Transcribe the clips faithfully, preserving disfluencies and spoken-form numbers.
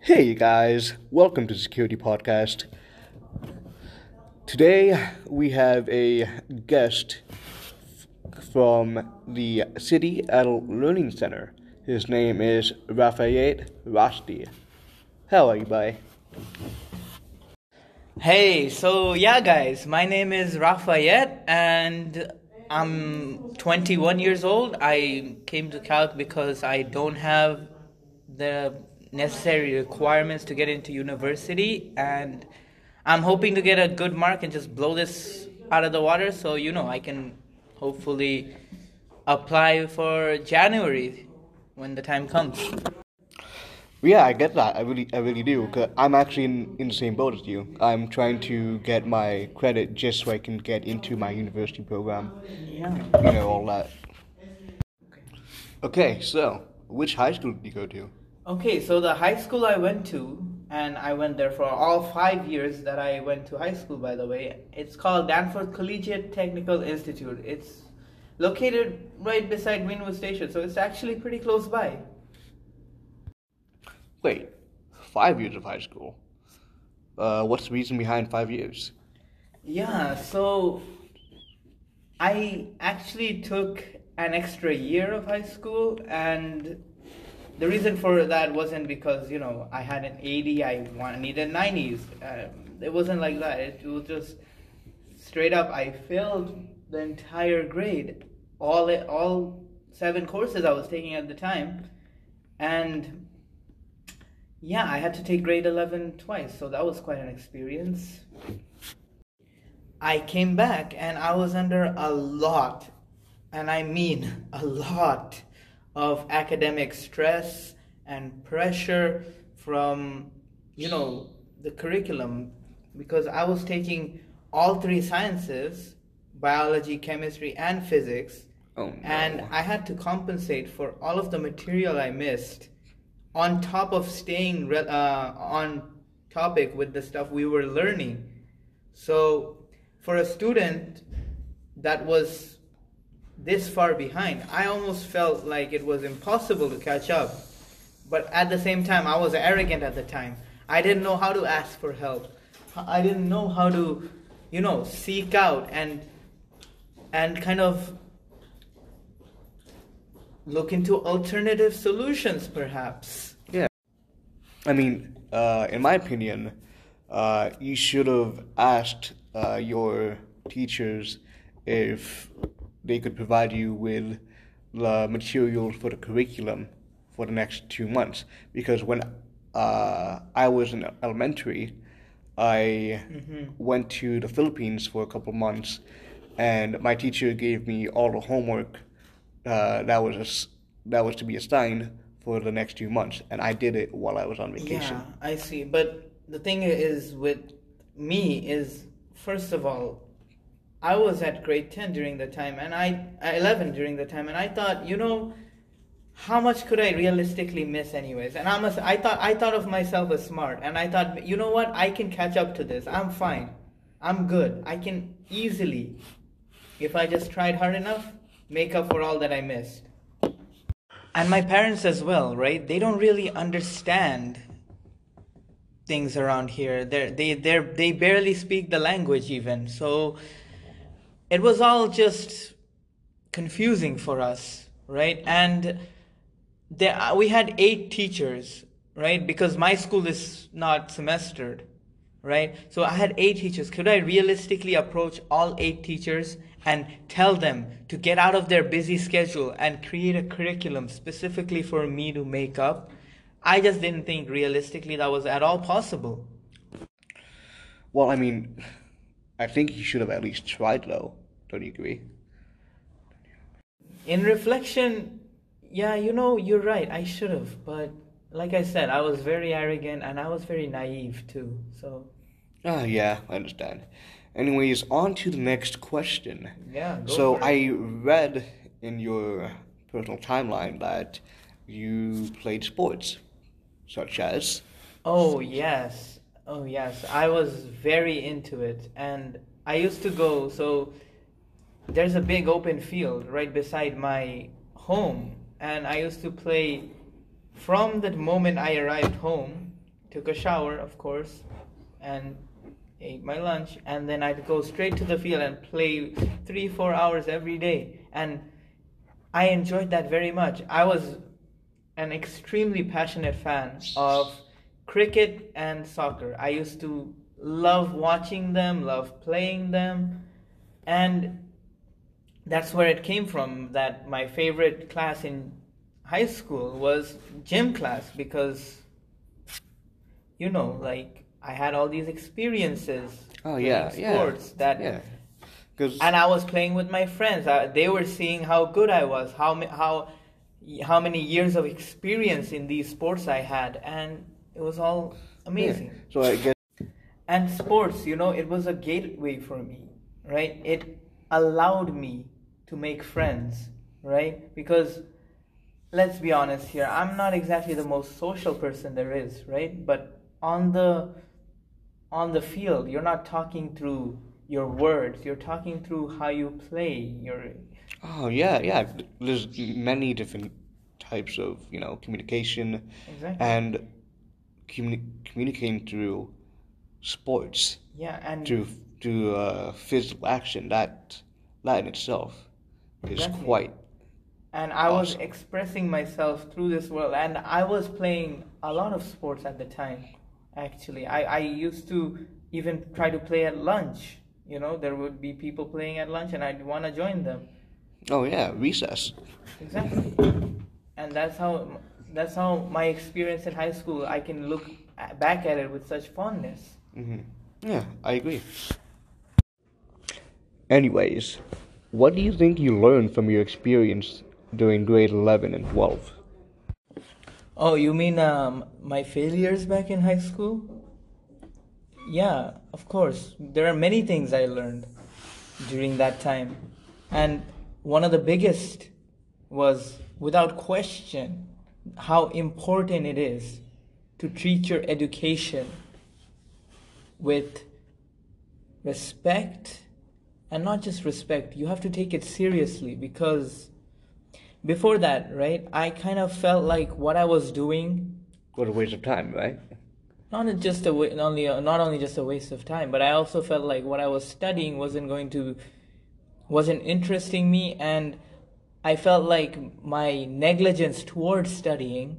Hey guys, welcome to Security Podcast. Today we have a guest from the City Adult Learning Center. His name is Rafayette Rasti. How are you, bye? Hey, so yeah, guys, my name is Rafayette and I'm twenty-one years old. I came to Calc because I don't have the necessary requirements to get into university, and I'm hoping to get a good mark and just blow this out of the water so, you know, I can hopefully apply for January when the time comes. Yeah, I get that. I really, I really do. Cause I'm actually in, in the same boat as you. I'm trying to get my credit just so I can get into my university program. Yeah. You know, all that. Okay, so which high school did you go to? Okay, so the high school I went to, and I went there for all five years that I went to high school, by the way, it's called Danforth Collegiate Technical Institute. It's located right beside Greenwood Station, so it's actually pretty close by. Wait, five years of high school. Uh, what's the reason behind five years? Yeah, so I actually took an extra year of high school, and the reason for that wasn't because, you know, I had an eighty, I want, needed nineties. Um, it wasn't like that. It was just straight up, I failed the entire grade, all it, all seven courses I was taking at the time, and yeah, I had to take grade eleven twice, so that was quite an experience. I came back and I was under a lot, and I mean a lot, of academic stress and pressure from, you know, the curriculum, because I was taking all three sciences, biology, chemistry, and physics, Oh, no. and I had to compensate for all of the material I missed on top of staying re- uh, on topic with the stuff we were learning. So for a student that was this far behind, I almost felt like it was impossible to catch up. But at the same time, I was arrogant at the time. I didn't know how to ask for help. I didn't know how to, you know, seek out and and kind of look into alternative solutions, perhaps. Yeah. I mean, uh, in my opinion, uh, you should have asked uh, your teachers if they could provide you with the materials for the curriculum for the next two months. Because when uh, I was in elementary, I mm-hmm. went to the Philippines for a couple of months, and my teacher gave me all the homework uh, that was a, that was to be assigned for the next two months, and I did it while I was on vacation. Yeah, I see. But the thing is with me is, first of all, I was at grade ten during the time, and I eleven during the time, and I thought, you know, how much could I realistically miss anyways? And I'm a, I thought I thought of myself as smart, and I thought, you know what, I can catch up to this. I'm fine. I'm good. I can easily, if I just tried hard enough, make up for all that I missed. And my parents as well, right? They don't really understand things around here. They're, they they they barely speak the language even. So it was all just confusing for us, right? And there, we had eight teachers, right? Because my school is not semestered, right? So I had eight teachers. Could I realistically approach all eight teachers and tell them to get out of their busy schedule and create a curriculum specifically for me to make up? I just didn't think realistically that was at all possible. Well, I mean, I think you should have at least tried, though. Don't you agree? In reflection, yeah, you know, you're right. I should have. But like I said, I was very arrogant and I was very naive too. So. Ah, yeah, I understand. Anyways, on to the next question. Yeah, go So for it. I read in your personal timeline that you played sports, such as... Oh, yes. Oh, yes. I was very into it. And I used to go, so there's a big open field right beside my home. And I used to play from the moment I arrived home took a shower, of course, and ate my lunch, and then I'd go straight to the field and play three, four hours every day. And I enjoyed that very much. I was an extremely passionate fan of cricket and soccer. I used to love watching them, love playing them, and that's where it came from, that my favorite class in high school was gym class, because, you know, like, I had all these experiences. Oh yeah, sports yeah, that, yeah. Cause and I was playing with my friends. I, they were seeing how good I was, how how how many years of experience in these sports I had, and it was all amazing. Yeah. So I guess. And sports, you know, it was a gateway for me, right? It allowed me to make friends, right? Because let's be honest here, I'm not exactly the most social person there is, right? But on the on the field, you're not talking through your words, you're talking through how you play. You're Oh yeah, yeah. There's many different types of, you know, communication. Exactly. And communi- communicating through sports, yeah, and through through uh, physical action. That that in itself is Exactly. quite. and I was Awesome. expressing myself through this world, and I was playing a lot of sports at the time. Actually, I, I used to even try to play at lunch. You know, there would be people playing at lunch, and I'd want to join them. Oh yeah, recess. Exactly. And that's how that's how my experience in high school, I can look a- back at it with such fondness. Hmm. Yeah, I agree. Anyways, what do you think you learned from your experience during grade eleven and twelve? Oh, you mean um, my failures back in high school? Yeah, of course. There are many things I learned during that time. And one of the biggest was, without question, how important it is to treat your education with respect, and not just respect, you have to take it seriously, because before that, right, I kind of felt like what I was doing, What a waste of time, right? not just a wa- not only not only just a waste of time, but I also felt like what I was studying wasn't going to wasn't interesting me, and I felt like my negligence towards studying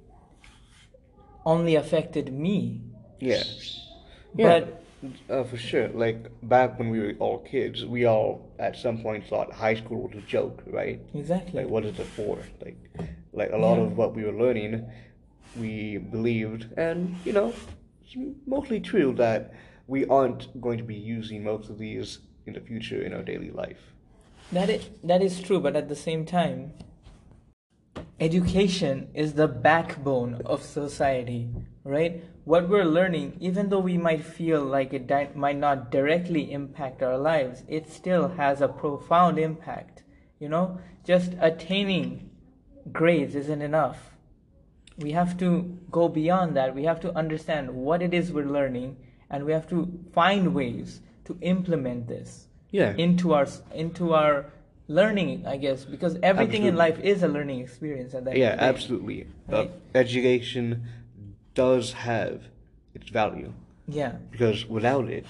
only affected me. Yeah. Yeah. But Uh, for sure. Like back when we were all kids, we all at some point thought high school was a joke, right? exactly. Like, what is it for? Like, like a lot Yeah. of what we were learning, we believed, and you know, it's mostly true that we aren't going to be using most of these in the future in our daily life. That is, that is true, but at the same time, education is the backbone of society, right? What we're learning, even though we might feel like it di- might not directly impact our lives, it still has a profound impact. You know, just attaining grades isn't enough. We have to go beyond that. We have to understand what it is we're learning, and we have to find ways to implement this Yeah. into our into our learning, I guess, because everything in Absolutely. life is a learning experience at that Yeah, day. absolutely. Uh, Right. education does have its value Yeah, because without it,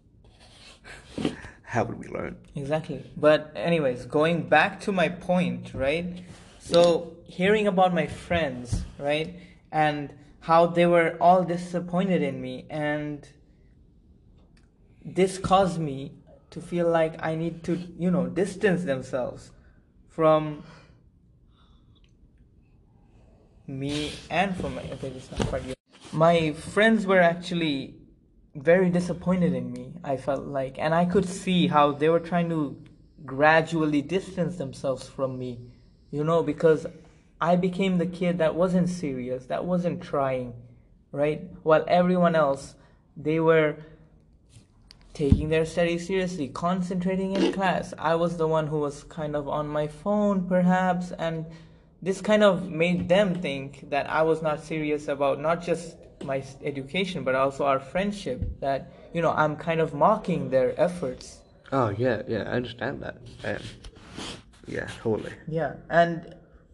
how would we learn? exactly. But anyways, going back to my point, right? So hearing about my friends, right, and how they were all disappointed in me, and this caused me to feel like I need to, you know, distance themselves from me and from my, okay, this is not quite good. My friends were actually very disappointed in me, I felt like, and I could see how they were trying to gradually distance themselves from me, you know, because I became the kid that wasn't serious, that wasn't trying, right? While everyone else, they were taking their studies seriously, concentrating in class. I was the one who was kind of on my phone, perhaps, and this kind of made them think that I was not serious about not just my s- education, but also our friendship, that, you know, I'm kind of mocking their efforts. Oh yeah, yeah, I understand that. And yeah, totally. Yeah, and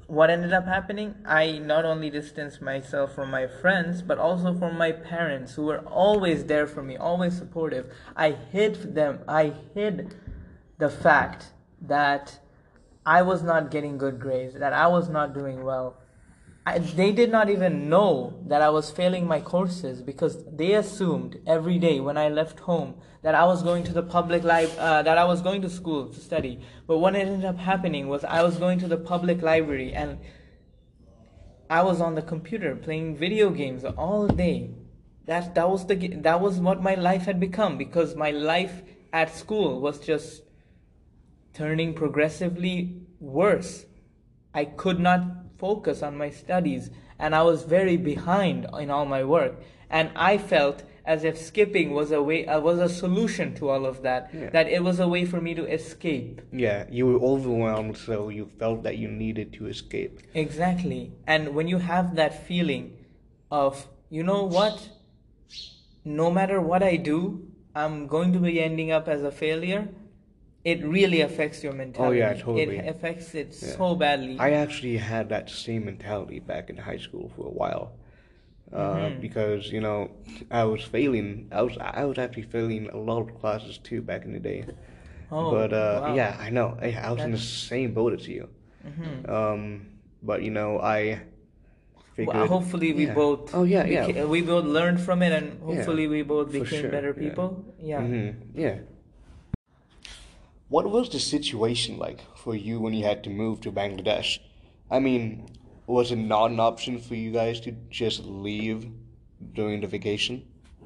what ended up happening, I not only distanced myself from my friends, but also from my parents, who were always there for me, always supportive. I hid them. I hid the fact that I was not getting good grades, that I was not doing well. I, they did not even know that I was failing my courses, because they assumed every day when I left home that I was going to the public li- uh, that I was going to school to study. But what ended up happening was I was going to the public library, and I was on the computer playing video games all day. That that was the that was what my life had become, because my life at school was just turning progressively worse. I could not focus on my studies, and I was very behind in all my work, and I felt as if skipping was a way uh, was a solution to all of that. Yeah. That it was a way for me to escape. Yeah, you were overwhelmed, so you felt that you needed to escape. Exactly. And when you have that feeling of, you know what, no matter what I do, I'm going to be ending up as a failure, it really affects your mentality. Oh yeah, totally. It affects it yeah. so badly. I actually had that same mentality back in high school for a while, uh, mm-hmm. because you know I was failing. I was I was actually failing a lot of classes too back in the day. Oh, but uh, wow. yeah, I know. I, I was That's... in the same boat as you. Mm-hmm. Um, but you know I. Figured, well, hopefully we yeah. both. Oh yeah, beca- yeah. We both learned from it, and hopefully yeah, we both became sure. better people. Yeah. Yeah. Mm-hmm. Yeah. What was the situation like for you when you had to move to Bangladesh? I mean, was it not an option for you guys to just leave during the vacation?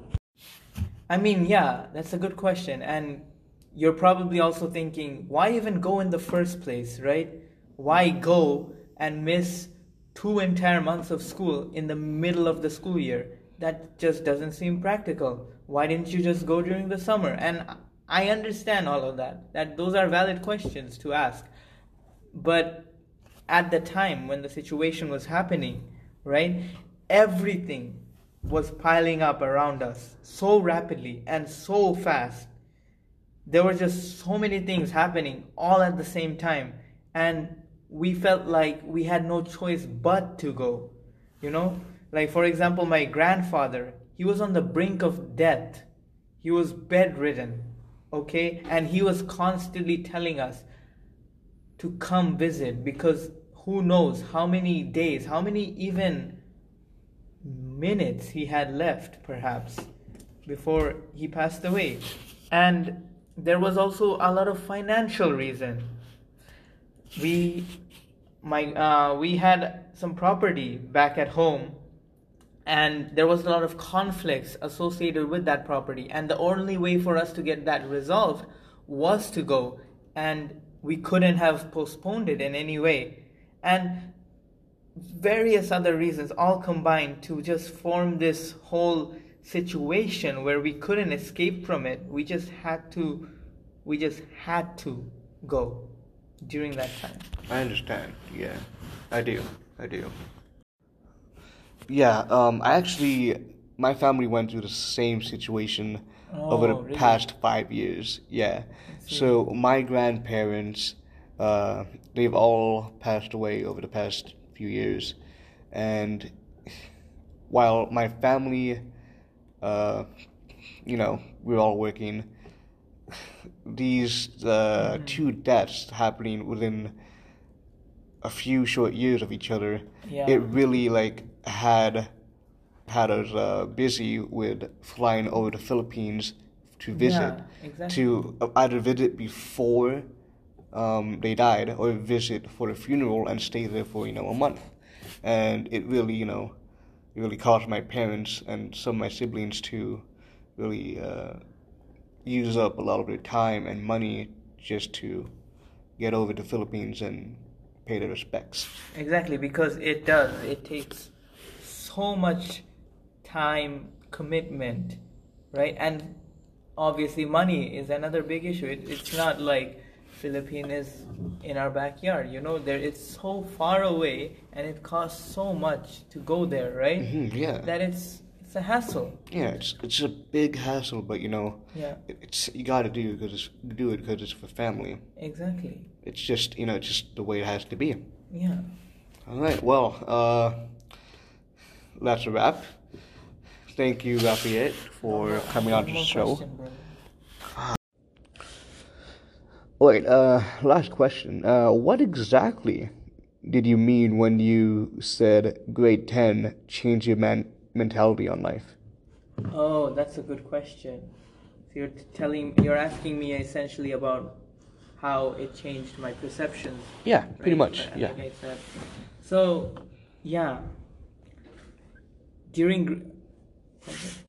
I mean, yeah, that's a good question. And you're probably also thinking, why even go in the first place, right? Why go and miss two entire months of school in the middle of the school year? That just doesn't seem practical. Why didn't you just go during the summer? And I understand all of that, that those are valid questions to ask. But at the time when the situation was happening, right, everything was piling up around us so rapidly and so fast. There were just so many things happening all at the same time. And we felt like we had no choice but to go, you know? Like, for example, my grandfather, he was on the brink of death. He was bedridden. Okay, and he was constantly telling us to come visit, because who knows how many days, how many even minutes he had left, perhaps, before he passed away. And there was also a lot of financial reason. We, my, uh, we had some property back at home, and there was a lot of conflicts associated with that property. And the only way for us to get that resolved was to go. And we couldn't have postponed it in any way. And various other reasons all combined to just form this whole situation where we couldn't escape from it. We just had to, we just had to go during that time. I understand. Yeah, I do. I do. Yeah, um, I actually, my family went through the same situation oh, over the really? past five years. Yeah, so my grandparents, uh, they've all passed away over the past few years, and while my family, uh, you know, we're all working, these uh, mm-hmm. two deaths happening within a few short years of each other, yeah. it really like had had us uh, busy with flying over the Philippines to visit, yeah, exactly. to either visit before um, they died or visit for the funeral and stay there for, you know, a month. And it really, you know, it really caused my parents and some of my siblings to really uh, use up a lot of their time and money just to get over to the Philippines and pay their respects. Exactly, because it does. It takes so much time, commitment, right? And obviously money is another big issue. It, it's not like Philippines is in our backyard, you know, there it's so far away and it costs so much to go there, right? Mm-hmm, yeah. That it's it's a hassle. Yeah, it's it's a big hassle, but you know, yeah, it, it's you got to do because it's do it because it's for family. Exactly. It's just, you know, it's just the way it has to be. Yeah. All right. Well, uh, that's a wrap. Thank you, Lafayette, for No, coming on one to the more show. question, bro. Wait, uh, last question. Uh, what exactly did you mean when you said grade ten changed your man- mentality on life? Oh, that's a good question. So you're t- telling, you're asking me essentially about how it changed my perceptions. Yeah, pretty right? much. Like Yeah. I said. So, yeah. During, gr-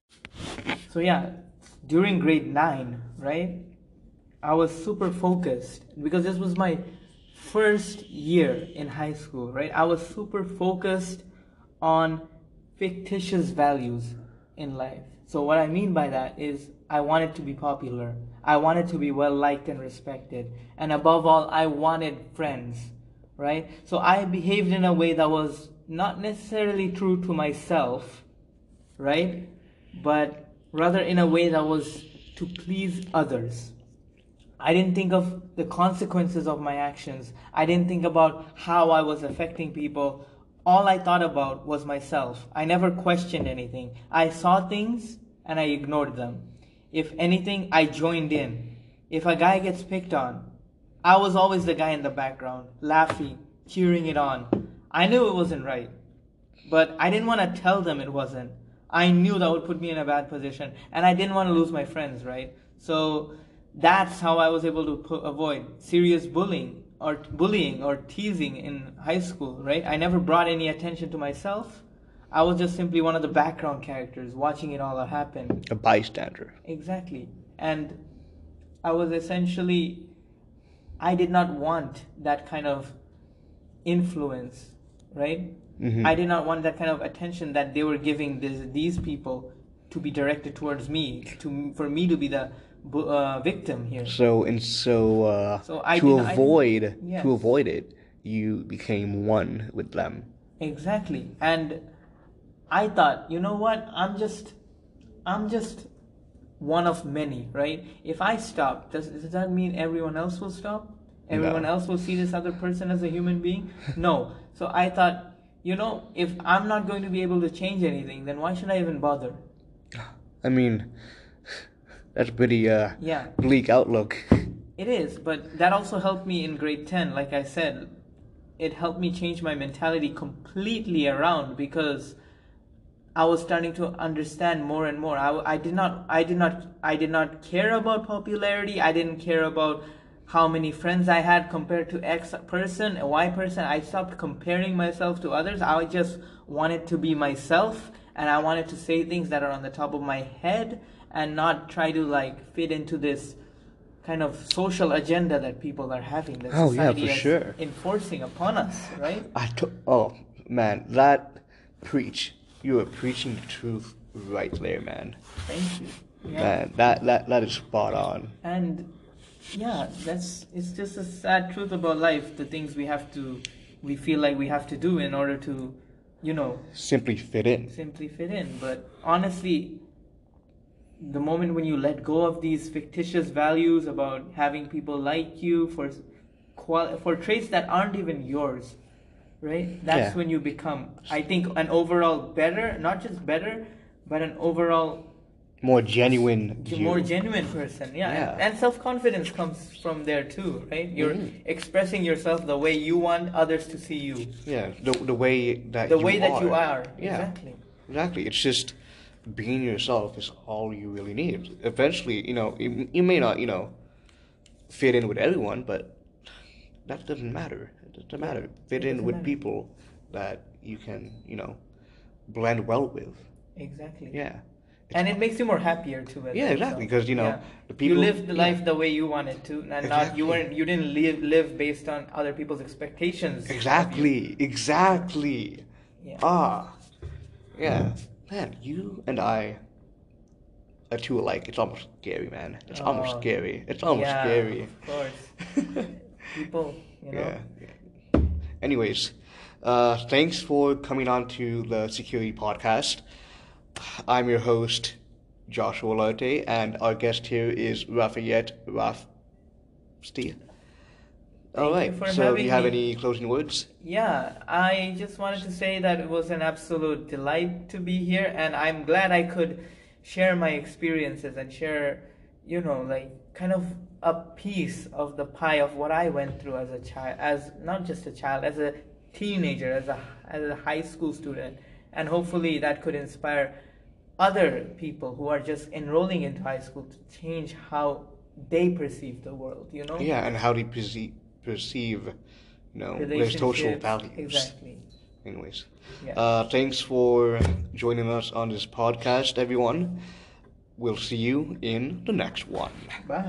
so yeah, during grade nine, right? I was super focused because this was my first year in high school, right? I was super focused on fictitious values in life. So what I mean by that is I wanted to be popular. I wanted to be well liked and respected. And above all, I wanted friends, right? So I behaved in a way that was not necessarily true to myself, right? But rather in a way that was to please others. I didn't think of the consequences of my actions. I didn't think about how I was affecting people. All I thought about was myself. I never questioned anything. I saw things and I ignored them. If anything, I joined in. If a guy gets picked on, I was always the guy in the background, laughing, cheering it on. I knew it wasn't right, but I didn't want to tell them it wasn't. I knew that would put me in a bad position, and I didn't want to lose my friends, right? So that's how I was able to pu- avoid serious bullying or bullying or teasing in high school, right? I never brought any attention to myself. I was just simply one of the background characters watching it all happen. A bystander. Exactly. And I was essentially, I did not want that kind of influence, right? Mhm. I did not want that kind of attention that they were giving this, these people to be directed towards me, to for me to be the bu- uh, victim here. So and so, uh, So I to did- I didn't- avoid yes. to avoid it, you became one with them. Exactly. And I thought, you know what? I'm just I'm just one of many, right? If I stop, does, does that mean everyone else will stop? Everyone No. else will see this other person as a human being? No. So I thought, you know, if I'm not going to be able to change anything, then why should I even bother? I mean, that's a pretty uh, Yeah. bleak outlook. It is, but that also helped me in grade ten. Like I said, it helped me change my mentality completely around because I was starting to understand more and more. I, I did not, I did not, I did not care about popularity. I didn't care about how many friends I had compared to X person, a Y person. I stopped comparing myself to others. I just wanted to be myself, and I wanted to say things that are on the top of my head and not try to like fit into this kind of social agenda that people are having, that Oh, yeah, society for is sure. enforcing upon us, right? I to- oh man, that preach. You are preaching the truth right there, man. Thank you. Yeah. Man, that that that is spot on. And yeah, that's it's just a sad truth about life, the things we have to we feel like we have to do in order to, you know, Simply fit in. simply fit in. But honestly, the moment when you let go of these fictitious values about having people like you for qual- for traits that aren't even yours, right? That's Yeah. when you become, I think, an overall better, not just better, but an overall More genuine. g- you. more genuine person. Yeah, Yeah. And, and self-confidence comes from there too, right? You're Mhm. expressing yourself the way you want others to see you, Yeah, the the way that the you way that are. you are. Yeah, Exactly. exactly. It's just being yourself is all you really need. Eventually, you know, you, you may not, you know, fit in with everyone, but that doesn't matter. It doesn't Yeah, matter. Fit it in doesn't with matter. people that you can, you know, blend well with. Exactly. Yeah. And it makes you more happier too. As Yeah, well, exactly, so, 'cause, you know, yeah. the people- you lived the yeah. life the way you wanted to, and not Exactly. you weren't you didn't live live based on other people's expectations. of you. Exactly. Exactly. Yeah. Ah. Yeah. Man, you and I are too alike. It's almost scary, man. It's almost Oh, scary. It's almost yeah, scary. Of course. People, you know. Yeah, yeah. Anyways, uh, thanks for coming on to the Security Podcast. I'm your host, Joshua Larte, and our guest here is Rafayette Rafsti. All Thank right. you for So, do having you have me. any closing words? Yeah, I just wanted to say that it was an absolute delight to be here, and I'm glad I could share my experiences and share, you know, like kind of a piece of the pie of what I went through as a child, as not just a child, as a teenager, as a as a high school student, and hopefully that could inspire other people who are just enrolling into high school to change how they perceive the world, you know? Yeah, and how do you perceive, perceive you know, their social Relationships, values? exactly. Anyways, Yeah. uh, thanks for joining us on this podcast, everyone. We'll see you in the next one. Bye.